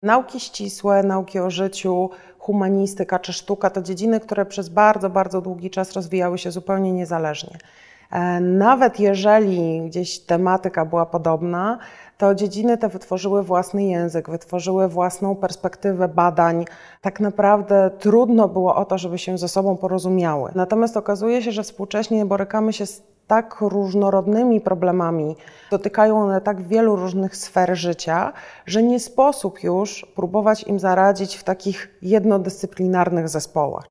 Nauki ścisłe, nauki o życiu, humanistyka czy sztuka to dziedziny, które przez bardzo, bardzo długi czas rozwijały się zupełnie niezależnie. Nawet jeżeli gdzieś tematyka była podobna, to dziedziny te wytworzyły własny język, wytworzyły własną perspektywę badań. Tak naprawdę trudno było o to, żeby się ze sobą porozumiały. Natomiast okazuje się, że współcześnie borykamy się z tak różnorodnymi problemami, dotykają one tak wielu różnych sfer życia, że nie sposób już próbować im zaradzić w takich jednodyscyplinarnych zespołach.